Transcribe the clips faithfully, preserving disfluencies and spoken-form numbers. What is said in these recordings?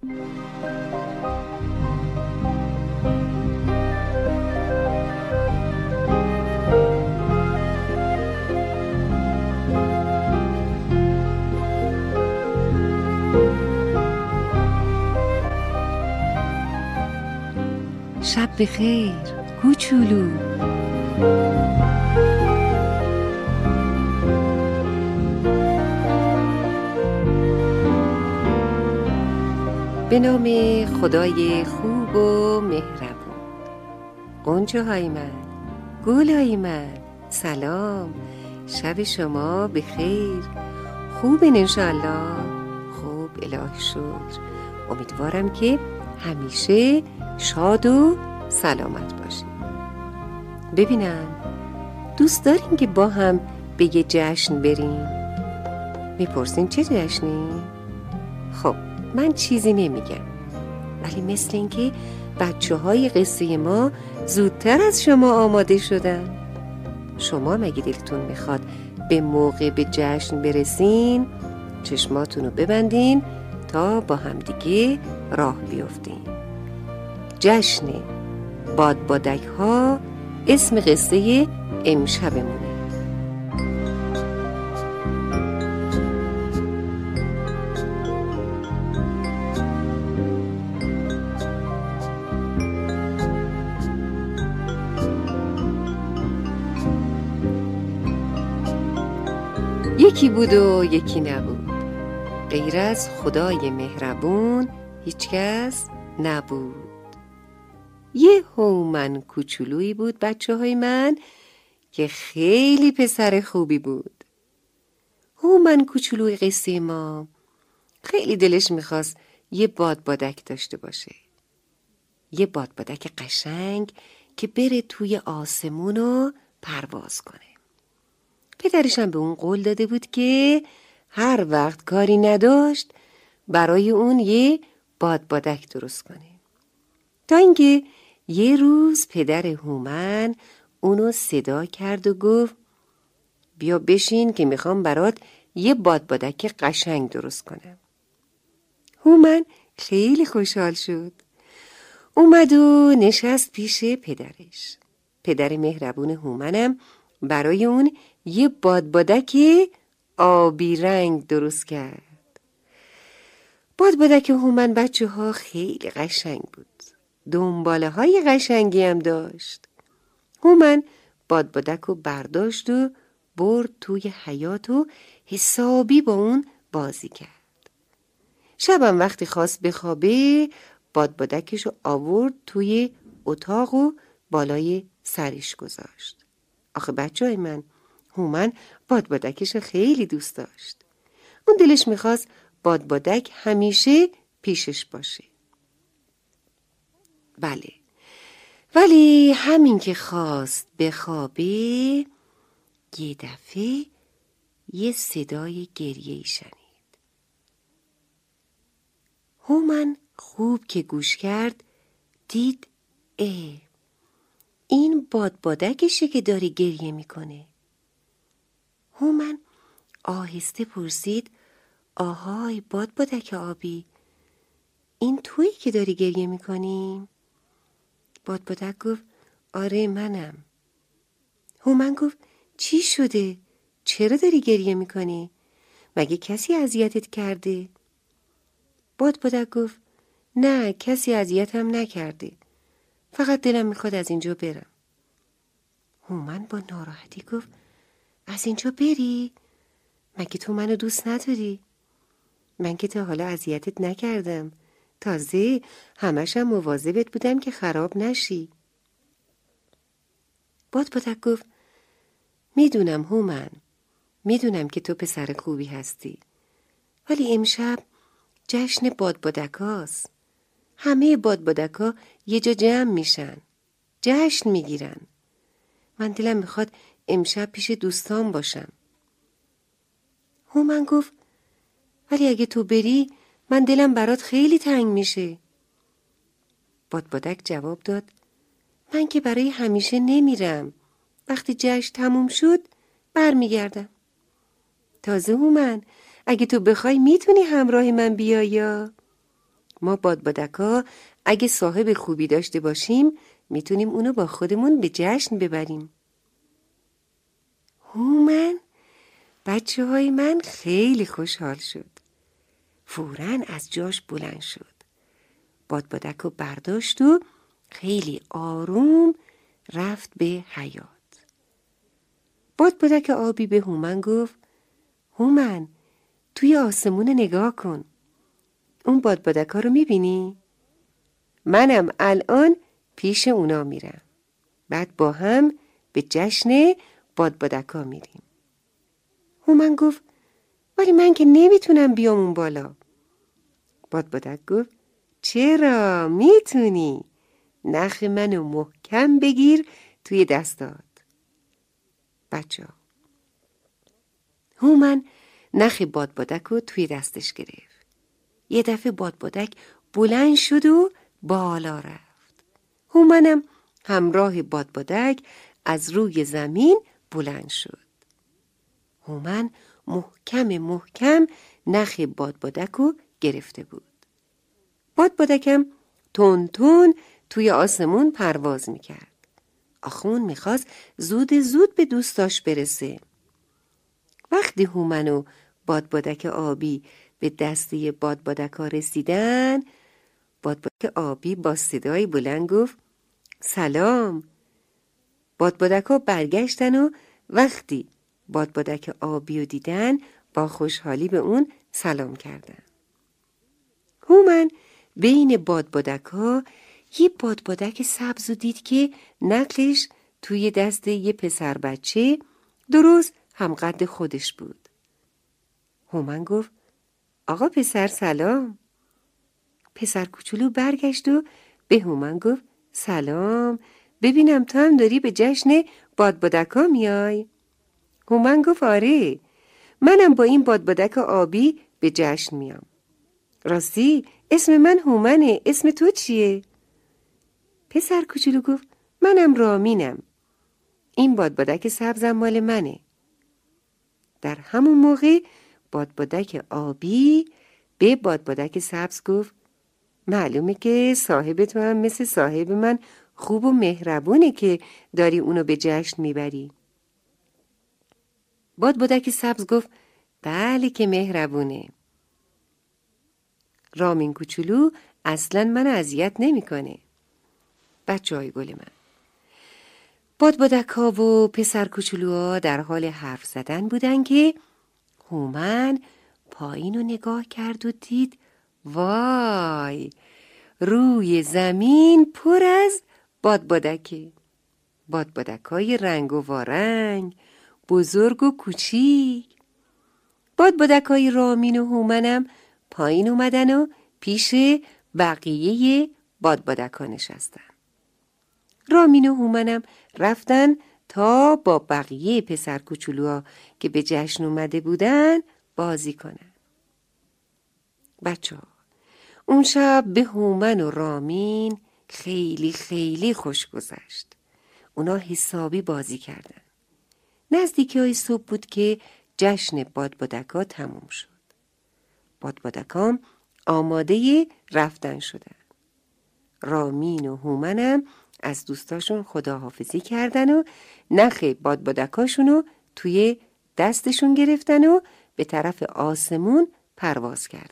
شب بخیر کوچولو. به نام خدای خوب و مهربون. غنچه های من، گل های من، سلام. شب شما بخیر. خوبین انشالله؟ خوب، الهی شکر. امیدوارم که همیشه شاد و سلامت باشید. ببینم دوست دارین که با هم به یه جشن بریم؟ میپرسین چه جشنی؟ خب من چیزی نمیگم، ولی مثل این که بچه های قصه ما زودتر از شما آماده شدن. شما مگه دلتون میخواد به موقع به جشن برسین؟ چشماتونو ببندین تا با همدیگه راه بیفتین. جشن بادبادک ها اسم قصه امشبمونه. یکی بود و یکی نبود، غیر از خدای مهربون هیچ کس نبود. یه هومن کوچولویی بود بچه های من که خیلی پسر خوبی بود. هومن کوچولوی قصه ما خیلی دلش میخواست یه بادبادک داشته باشه، یه بادبادک قشنگ که بره توی آسمون و پرواز کنه. پدرش هم به اون قول داده بود که هر وقت کاری نداشت برای اون یه بادبادک درست کنه. تا اینکه یه روز پدر هومن اونو صدا کرد و گفت بیا بشین که میخوام برات یه بادبادک قشنگ درست کنم. هومن خیلی خوشحال شد. اومد و نشست پیش پدرش. پدر مهربون هومنم برای اون یه بادبادک آبی رنگ درست کرد. بادبادک هومن بچه ها خیلی قشنگ بود. دنباله های قشنگی هم داشت. هومن بادبادک رو برداشت و برد توی حیاط و حسابی با اون بازی کرد. شبم وقتی خواست بخوابه بادبادکش رو آورد توی اتاق و بالای سرش گذاشت. آخه بچه های من، هومن بادبادکش رو خیلی دوست داشت. اون دلش میخواست بادبادک همیشه پیشش باشه. بله، ولی همین که خواست بخوابه یه دفعه یه صدای گریه‌ای شنید. هومن خوب که گوش کرد دید اه این بادبادکشه که داره گریه میکنه. هومن آهسته پرسید آهای بادبادک آبی، این تویی که داری گریه میکنی؟ بادبادک گفت آره منم. هومن گفت چی شده؟ چرا داری گریه میکنی؟ مگه کسی اذیتت کرده؟ بادبادک گفت نه کسی اذیتم نکرده، فقط دلم میخواد از اینجا برم. هومن با ناراحتی گفت از اینجا بری؟ مگه تو منو دوست نداری؟ من که تا حالا اذیتت نکردم، تازه همشم مواظبت بودم که خراب نشی. بادبادک گفت میدونم هومن، میدونم که تو پسر خوبی هستی، ولی امشب جشن بادبادکاست. همه بادبادکا یه جا جمع میشن، جشن میگیرن. من دلم میخواد امشب پیش دوستان باشم. هومن گفت ولی اگه تو بری من دلم برات خیلی تنگ میشه. بادبادک جواب داد من که برای همیشه نمیرم، وقتی جشن تموم شد برمیگردم. تازه هومن اگه تو بخوای میتونی همراه من بیای. ما بادبادک‌ها اگه صاحب خوبی داشته باشیم میتونیم اونو با خودمون به جشن ببریم. هومن بچه های من خیلی خوشحال شد. فوراً از جاش بلند شد. بادبادک رو برداشت و خیلی آروم رفت به حیاط. بادبادک آبی به هومن گفت هومن توی آسمون نگاه کن. اون بادبادک ها رو میبینی؟ منم الان پیش اونا میرم. بعد با هم به جشن بادبادک ها میریم. هومن گفت ولی من که نمیتونم بیام اون بالا. بادبادک گفت چرا میتونی؟ نخ منو محکم بگیر توی دستات. بچه ها هومن نخ بادبادک رو توی دستش گرفت. یه دفعه بادبادک بلند شد و بالا رفت. هومنم همراه بادبادک از روی زمین بلند شد. هومن محکم محکم نخ بادبادک رو گرفته بود. بادبادکم تون تون توی آسمون پرواز میکرد. آخه اون میخواست زود زود به دوستاش برسه. وقتی هومن و بادبادک آبی به دسته بادبادک‌ها رسیدن، بادبادک آبی با صدای بلند گفت سلام. بادبادک‌ها برگشتن و وقتی بادبادک آبی رو دیدن با خوشحالی به اون سلام کردن. هومن بین بادبادک‌ها یه بادبادک سبز رو دید که نقلش توی دست یه پسر بچه درست همقد خودش بود. هومن گفت آقا پسر سلام. پسر کوچولو برگشت و به هومن گفت سلام، ببینم تو هم داری به جشن بادبادک‌ها میای؟ هومن گفت آره، منم با این بادبادک آبی به جشن میام. راستی اسم من هومنه، اسم تو چیه؟ پسر کوچولو گفت منم رامینم. این بادبادک سبزم مال منه. در همون موقع بادبادک آبی به بادبادک سبز گفت معلومه که صاحب تو هم مثل صاحب من خوب و مهربونه که داری اونو به جشن میبری. بادبادک سبز گفت بله که مهربونه. رامین کوچولو اصلاً منو اذیت نمیکنه. بچه‌های گل من، بادبادک‌ها و پسر کوچولوها در حال حرف زدن بودن که هومن پایین رو نگاه کرد و دید وای، روی زمین پر از بادبادکه. بادبادک‌های رنگ و وارنگ، بزرگ و کوچیک. بادبادک‌های رامین و هومنم پایین اومدن و پیش بقیه بادبادک‌ها نشستن. رامین و هومنم رفتن تا با بقیه پسر کوچولوها که به جشن اومده بودن بازی کنن. بچه ها اون شب به هومن و رامین خیلی خیلی خوش گذشت. اونا حسابی بازی کردن. نزدیکی های صبح بود که جشن بادبادک‌ها تموم شد. بادبادک‌ها آماده رفتن شدن. رامین و هومنم از دوستاشون خداحافظی کردن و نخ بادبادکاشونو توی دستشون گرفتن و به طرف آسمون پرواز کردن.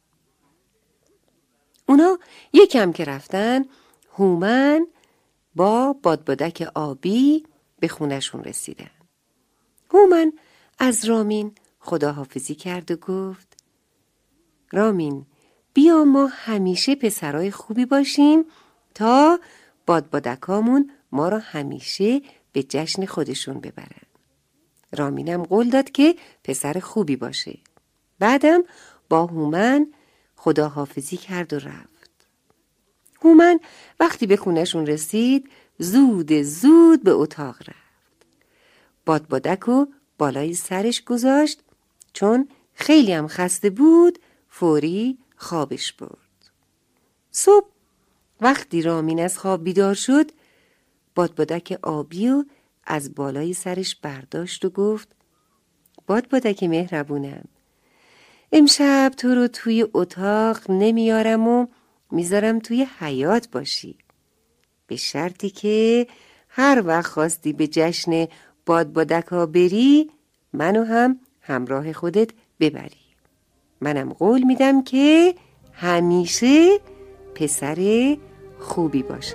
اونا یکم که رفتن، هومن با بادبادک آبی به خونشون رسیدن. هومن از رامین خداحافظی کرد و گفت رامین بیا ما همیشه پسرای خوبی باشیم تا بادبادکامون ما را همیشه به جشن خودشون ببرن. رامینم قول داد که پسر خوبی باشه. بعدم با هومن خداحافظی کرد و رفت. هومن وقتی به خونشون رسید زود زود به اتاق رفت. بادبادکو بالای سرش گذاشت، چون خیلی هم خسته بود فوری خوابش برد. صبح وقتی رامین از خواب بیدار شد بادبادک آبی و از بالای سرش برداشت و گفت بادبادک مهربونم، امشب تو رو توی اتاق نمیارم و میذارم توی حیاط باشی، به شرطی که هر وقت خواستی به جشن بادبادک‌ها بری منو هم همراه خودت ببری. منم قول میدم که همیشه پسر خوبی باشم.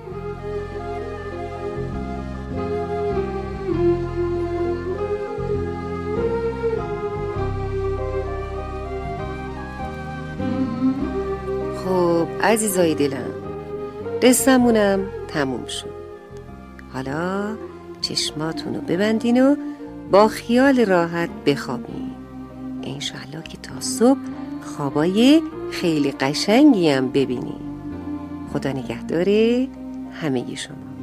خب عزیزای دلم، قصه‌مونم تموم شد. حالا چشماتونو ببندین و با خیال راحت بخوابین. انشالله که تا صبح خوابای خیلی قشنگی هم ببینین. خدا نگهدار همه شما.